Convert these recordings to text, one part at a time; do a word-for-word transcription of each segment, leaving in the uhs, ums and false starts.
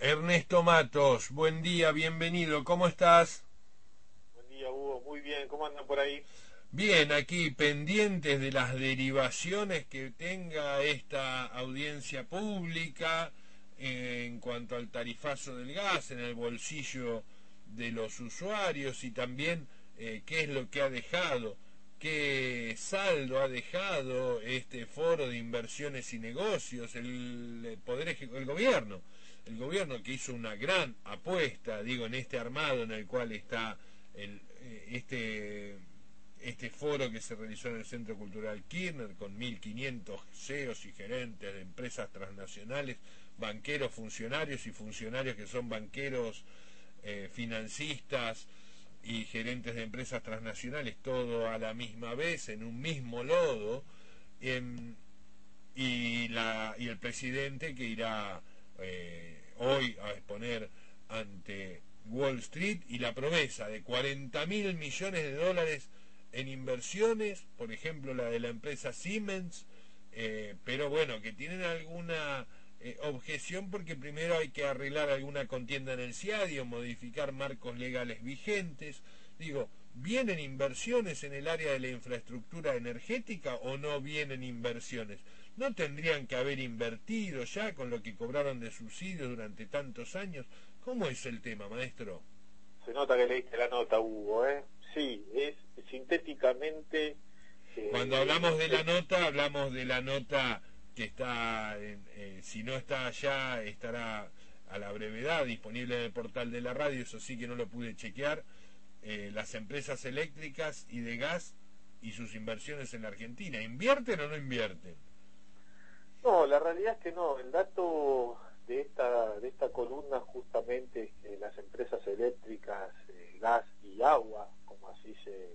Ernesto Matos, buen día, bienvenido, ¿cómo estás? Buen día, Hugo. Muy bien. ¿Cómo andan por ahí? Bien, aquí pendientes de las derivaciones que tenga esta audiencia pública eh, en cuanto al tarifazo del gas en el bolsillo de los usuarios y también eh, qué es lo que ha dejado, qué saldo ha dejado este foro de inversiones y negocios, el, el poder eje- el gobierno, el gobierno que hizo una gran apuesta, digo, en este armado en el cual está el, eh, este este foro que se realizó en el Centro Cultural Kirchner con mil quinientos C E Os y gerentes de empresas transnacionales, banqueros, funcionarios y funcionarios que son banqueros, eh, financistas y gerentes de empresas transnacionales, todo a la misma vez, en un mismo lodo, em, y, la, y el presidente que irá eh, hoy a exponer ante Wall Street y la promesa de cuarenta mil millones de dólares en inversiones, por ejemplo la de la empresa Siemens, eh, pero bueno, que tienen alguna eh, objeción porque primero hay que arreglar alguna contienda en el CIADI, modificar marcos legales vigentes. Digo, ¿vienen inversiones en el área de la infraestructura energética o no vienen inversiones? ¿No tendrían que haber invertido ya con lo que cobraron de subsidios durante tantos años? ¿Cómo es el tema, maestro? Se nota que leíste la nota, Hugo, ¿eh? Sí, es sintéticamente... Cuando eh, hablamos de la el- nota, hablamos de la nota que está, en, eh, si no está allá, estará a la brevedad disponible en el portal de la radio, eso sí que no lo pude chequear, eh, las empresas eléctricas y de gas y sus inversiones en la Argentina. ¿Invierten o no invierten? No, la realidad es que no. El dato de esta, de esta columna justamente es que las empresas eléctricas, eh, gas y agua, como así se,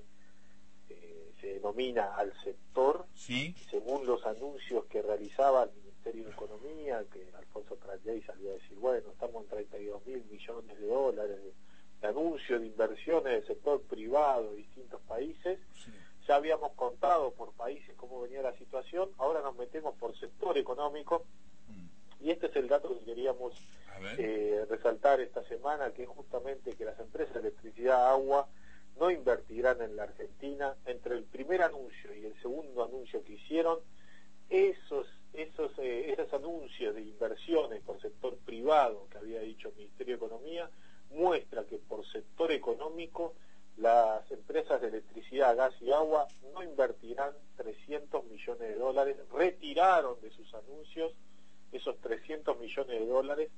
eh, se denomina al sector, ¿Sí? según los anuncios que realizaba el Ministerio de Economía, que Alfonso Trayey salió a decir, bueno, estamos en treinta y dos mil millones de dólares de, de anuncio de inversiones del sector privado de distintos países. Sí. Ya habíamos contado por países cómo venía la situación, ahora nos metemos por sector económico, Mm. y este es el dato que queríamos A ver. eh, resaltar esta semana, que es justamente que las empresas de electricidad, agua, no invertirán en la Argentina. Entre el primer anuncio y el segundo anuncio que hicieron, esos, esos, eh, esos anuncios de inversiones por sector privado que había dicho el Ministerio de Economía, muestra que por sector económico las empresas de electricidad, gas y agua no invertirán trescientos millones de dólares, retiraron de sus anuncios esos trescientos millones de dólares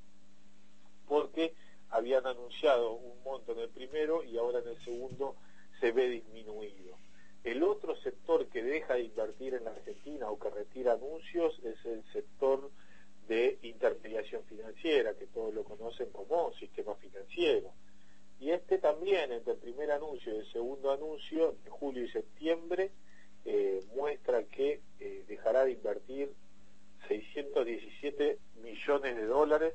porque habían anunciado un monto en el primero y ahora en el segundo se ve disminuido. El otro sector que deja de invertir en la Argentina o que retira anuncios es el sector de intermediación financiera, que todos lo conocen como sistema financiero. Y este también, entre el primer anuncio y el segundo anuncio, de julio y septiembre, eh, muestra que eh, dejará de invertir seiscientos diecisiete millones de dólares,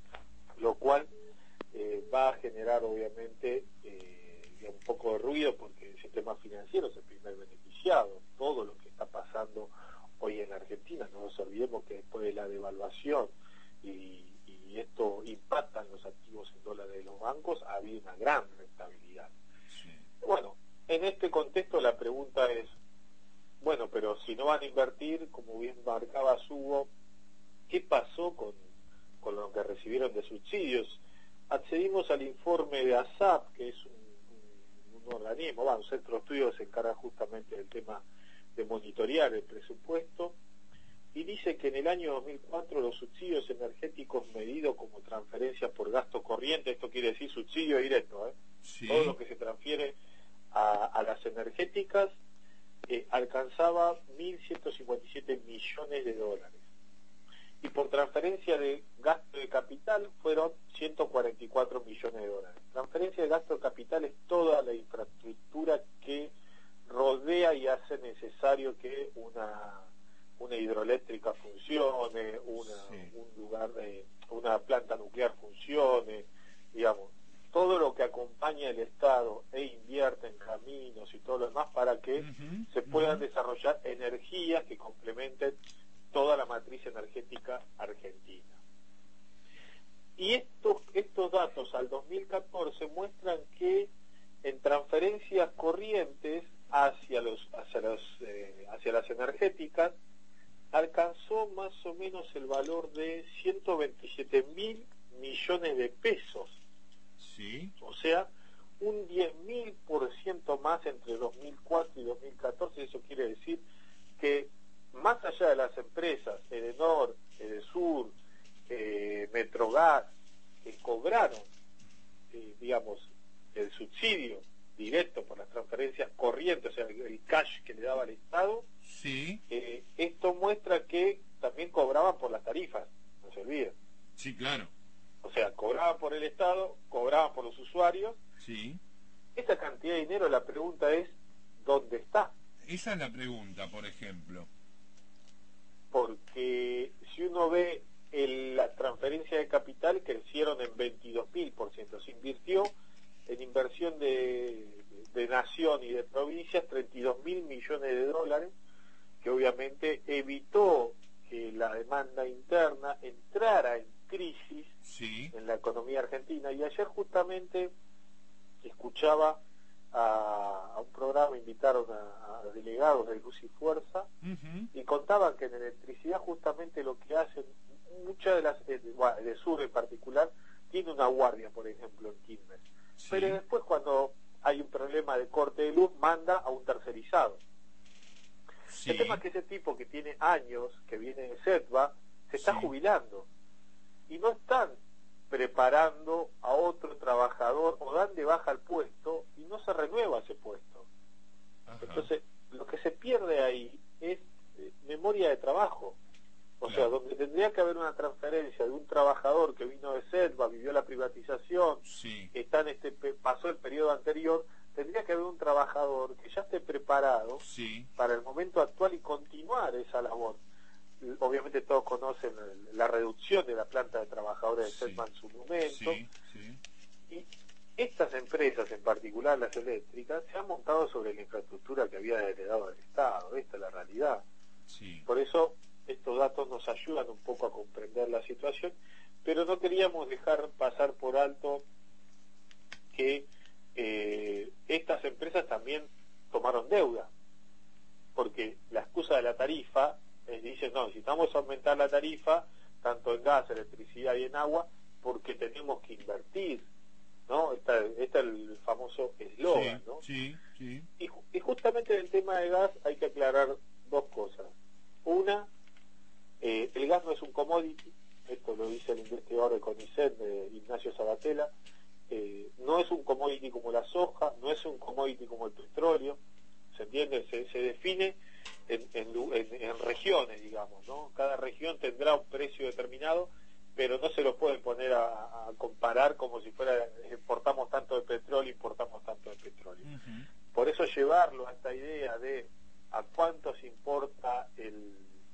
lo cual eh, va a generar obviamente eh, un poco de ruido porque el sistema financiero es el primer beneficiado. Todo lo que está pasando hoy en Argentina, no nos olvidemos que después de la devaluación y, y esto impacta en los activos en dólares de los bancos, ha habido una gran rentabilidad. Sí. Bueno, en este contexto la pregunta es, bueno, pero si no van a invertir, como bien marcaba Hugo, ¿qué pasó con, con lo que recibieron de subsidios? Accedimos al informe de ASAP, que es un, un, un organismo, bueno, un centro de estudios que se encarga justamente del tema de monitorear el presupuesto, y dice que en el año dos mil cuatro los subsidios energéticos medidos como transferencias por gasto corriente, esto quiere decir subsidio directo, ¿eh? Todo Sí. lo que se transfiere a, a las energéticas, eh, alcanzaba mil ciento cincuenta y siete millones de dólares. Y por transferencia de gasto de capital fueron ciento cuarenta y cuatro millones de dólares. Transferencia de gasto de capital es toda la infraestructura que rodea y hace necesario que una, una hidroeléctrica funcione, una, Sí. un lugar, eh, una planta nuclear funcione, digamos, todo lo que acompaña el Estado e invierte en caminos y todo lo demás para que Ujú, se puedan ujú. desarrollar energías que complementen toda la matriz energética argentina. Y esto estos, estos datos al dos mil catorce muestran que en transferencias corrientes hacia los hacia los eh, hacia las energéticas alcanzó más o menos el valor de ciento veintisiete mil millones de pesos. Sí. O sea, un diez mil por ciento más entre dos mil cuatro y dos mil catorce. Eso quiere decir que más allá de las empresas Edenor, Edesur, eh, Metrogas, que cobraron, eh, digamos, el subsidio directo por las transferencias corrientes, o sea, el, el cash que le daba el Estado, sí. eh, esto muestra que también cobraban por las tarifas, no se olviden. Sí, claro. O sea, cobraban por el Estado, cobraban por los usuarios. Sí. Esa cantidad de dinero, la pregunta es, ¿dónde está? Esa es la pregunta, por ejemplo. Porque si uno ve el, la transferencia de capital, crecieron en veintidós mil por ciento. Se invirtió en inversión de, de nación y de provincias treinta y dos mil millones de dólares, que obviamente evitó que la demanda interna entrara en crisis sí. en la economía argentina. Y ayer justamente escuchaba a, a un programa, invitaron a, a delegados de Luz y Fuerza, uh-huh. y contaban que en electricidad justamente lo que hacen, muchas de las, de, de Sur en particular, tiene una guardia, por ejemplo, en Quilmes. Sí. Pero después cuando hay un problema de corte de luz, manda a un tercerizado. Sí. El tema es que ese tipo que tiene años, que viene de SETBA, se está sí. jubilando. Y no están preparando a otro trabajador o dan de baja el puesto y no se renueva ese puesto. Ajá. Entonces, lo que se pierde ahí es eh, memoria de trabajo. O claro. sea, donde tendría que haber una transferencia de un trabajador que vino de SETBA, vivió la privatización, sí. está en este pasó el periodo anterior, tendría que haber un trabajador que ya esté preparado sí. para el momento actual y continuar esa labor. Obviamente todos conocen la reducción de la planta de trabajadores de SETBA sí. en su momento, sí, sí. y estas empresas, en particular las eléctricas, se han montado sobre la infraestructura que había heredado el Estado. Esta es la realidad. Sí. Por eso estos datos nos ayudan un poco a comprender la situación, pero no queríamos dejar pasar por alto que eh, estas empresas también tomaron deuda, porque la excusa de la tarifa es, dicen, no, necesitamos aumentar la tarifa, tanto en gas, electricidad y en agua, porque tenemos que invertir, ¿no? Este está el famoso eslogan, sí, ¿no? Sí, sí. Y, y justamente en el tema de gas hay que aclarar dos cosas. Una, eh, el gas no es un commodity, esto lo dice el investigador de CONICET, de Ignacio Sabatella, eh, no es un commodity como la soja, no es un commodity como el petróleo, ¿se entiende? Se, se define en, en, en, en regiones, digamos, ¿no? Cada región tendrá un precio determinado, pero no se lo pueden poner a, a comparar como si fuera, importamos tanto de petróleo, importamos tanto de petróleo. Uh-huh. Por eso llevarlo a esta idea de a cuánto se importa el,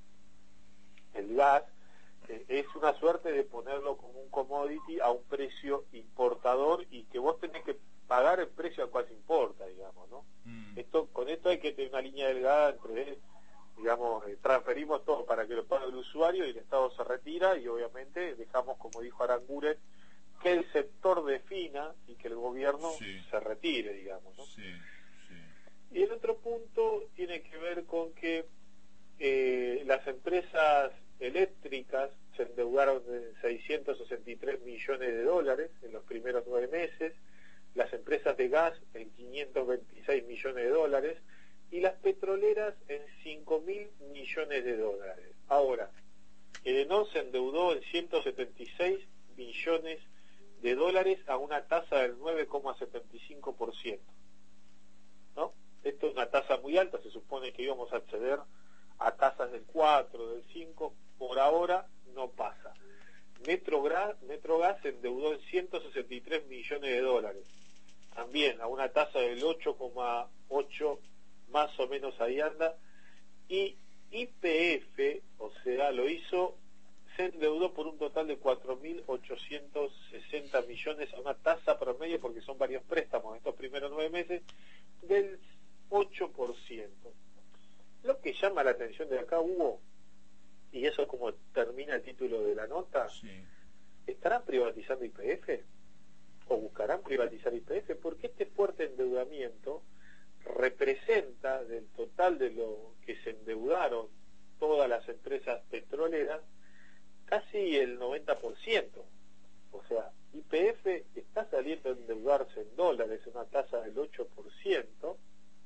el gas, eh, es una suerte de ponerlo como un commodity a un precio importador y que vos tenés que pagar el precio al cual se importa, digamos, ¿no? Mm. Esto, con esto hay que tener una línea delgada entre, digamos, eh, transferimos todo para que lo pague el usuario y el Estado se retira y obviamente dejamos, como dijo Aranguren, que el sector defina y que el gobierno sí. se retire, digamos, ¿no? Sí, sí. Y el otro punto tiene que ver con que eh, las empresas eléctricas se endeudaron en seiscientos sesenta y tres millones de dólares en los primeros nueve meses, las empresas de gas en quinientos veintiséis millones de dólares y las petroleras en cinco mil millones de dólares. Ahora, Edenor se endeudó en ciento setenta y seis millones de dólares a una tasa del nueve coma setenta y cinco por ciento, ¿no? Esto es una tasa muy alta, se supone que íbamos a acceder a tasas del cuatro, del cinco, por ahora no pasa. Metrogas, Metrogas se endeudó en ciento sesenta y tres millones de dólares, también a una tasa del ocho coma ocho, más o menos ahí anda, y Y P F, o sea, lo hizo, se endeudó por un total de cuatro mil ochocientos sesenta millones a una tasa promedio, porque son varios préstamos estos primeros nueve meses, del ocho por ciento. Lo que llama la atención de acá, Hugo, y eso es como termina el título de la nota, sí. ¿estarán privatizando Y P F? ¿O buscarán privatizar Y P F? Porque este fuerte endeudamiento representa del total de lo que se endeudaron todas las empresas petroleras casi el noventa por ciento. O sea, Y P F está saliendo a endeudarse en dólares, una tasa del ocho por ciento,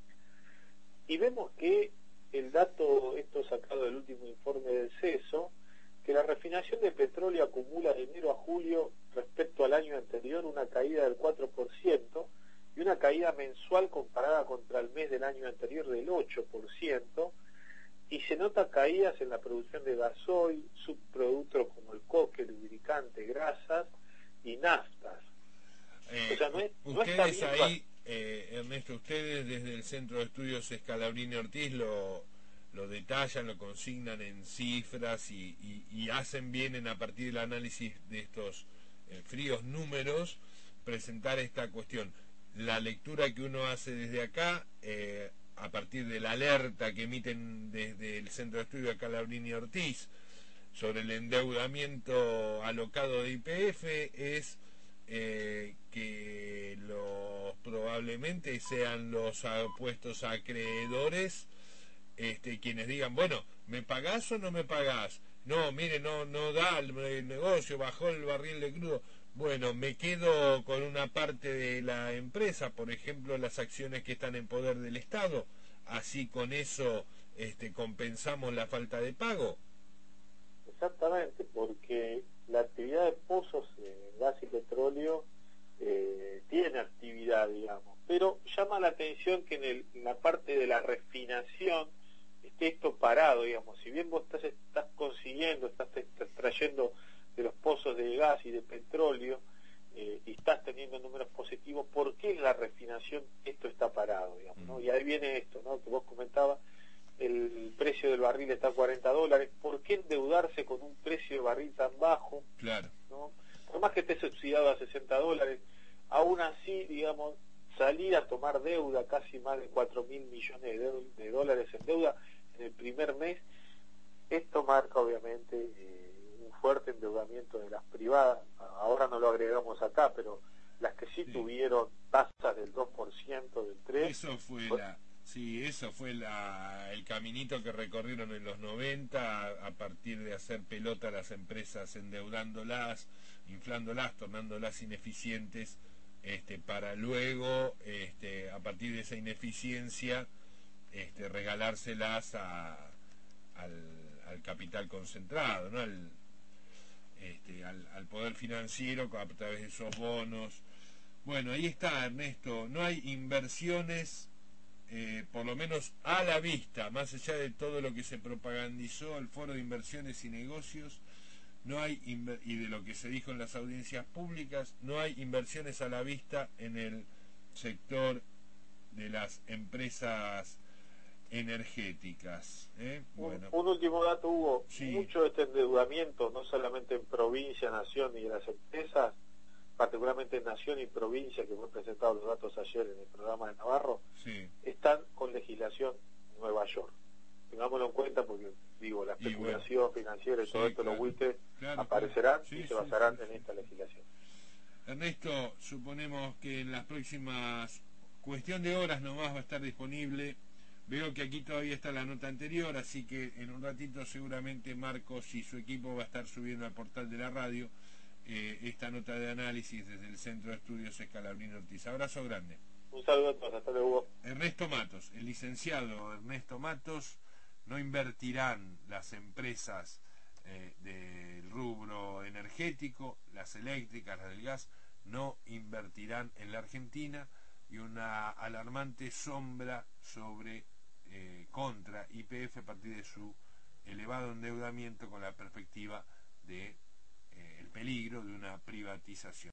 y vemos que el dato, esto sacado del último informe del CESO, que la refinación de petróleo acumula de enero a julio respecto al año anterior una caída del cuatro por ciento y una caída mensual comparada contra el mes del año anterior del ocho por ciento, y se nota caídas en la producción de gasoil, subproductos como el coque, lubricante, grasas y naftas. Eh, o sea, no es, no ustedes está bien, ahí, eh, Ernesto, ustedes desde el Centro de Estudios Scalabrini Ortiz lo, lo detallan, lo consignan en cifras y, y, y hacen bien en, a partir del análisis de estos eh, fríos números, presentar esta cuestión. La lectura que uno hace desde acá, eh, a partir de la alerta que emiten desde el Centro de Estudios Scalabrini Ortiz sobre el endeudamiento alocado de Y P F, es eh, que los probablemente sean los apuestos acreedores este, quienes digan, bueno, ¿me pagás o no me pagás? No, mire, no, no da el, el negocio, bajó el barril de crudo. Bueno, me quedo con una parte de la empresa, por ejemplo, las acciones que están en poder del Estado, así con eso este, compensamos la falta de pago. exactamente, porque la actividad de pozos en gas y petróleo eh, tiene actividad, digamos, pero llama la atención que en, el, en la parte de la refinación esté esto parado, digamos. Si bien vos estás, estás consiguiendo, estás extrayendo de los pozos de gas y de petróleo eh, y estás teniendo números positivos, ¿por qué en la refinación esto está parado, digamos, ¿no? Y ahí viene esto, ¿no?, que vos comentabas, el precio del barril está a cuarenta dólares, ¿por qué endeudarse con un precio de barril tan bajo? Claro. ¿No? Por más que esté subsidiado a sesenta dólares, aún así, digamos, salir a tomar deuda, casi más de cuatro mil millones de, de dólares en deuda en el primer mes, esto marca obviamente eh, un fuerte endeudamiento de las privadas. Ahora no lo agregamos acá, pero las que sí, sí. tuvieron tasas del dos por ciento, del tres por ciento. Eso fue fue, la... Sí, eso fue la, el caminito que recorrieron en los noventa a, a partir de hacer pelota a las empresas, endeudándolas, inflándolas, tornándolas ineficientes, este, para luego, este, a partir de esa ineficiencia, este, regalárselas a, al, al capital concentrado, ¿no? al, este, al, al poder financiero a través de esos bonos. Bueno, ahí está, Ernesto, no hay inversiones. Eh, por lo menos a la vista, más allá de todo lo que se propagandizó al Foro de Inversiones y Negocios, no hay y de lo que se dijo en las audiencias públicas, no hay inversiones a la vista en el sector de las empresas energéticas. ¿eh? Bueno. Un, un último dato, Hugo. Sí. Mucho de este endeudamiento, no solamente en provincia, nación y de las empresas, particularmente en Nación y Provincia, que fue presentado los datos ayer en el programa de Navarro, sí. están con legislación Nueva York. Tengámoslo en cuenta porque, digo, la especulación bueno, financiera y sí, todo esto, claro, los buitres claro, aparecerán claro. Sí, y se basarán sí, sí, en esta legislación. Ernesto, suponemos que en las próximas, cuestión de horas nomás, va a estar disponible. Veo que aquí todavía está la nota anterior, así que en un ratito seguramente Marcos y su equipo va a estar subiendo al portal de la radio Eh, esta nota de análisis desde el Centro de Estudios Scalabrini Ortiz. Abrazo grande. Un saludo a todos, hasta luego. Ernesto Matos, el licenciado Ernesto Matos, no invertirán las empresas eh, del rubro energético, las eléctricas, las del gas, no invertirán en la Argentina, y una alarmante sombra sobre eh, contra Y P F a partir de su elevado endeudamiento con la perspectiva de el peligro de una privatización.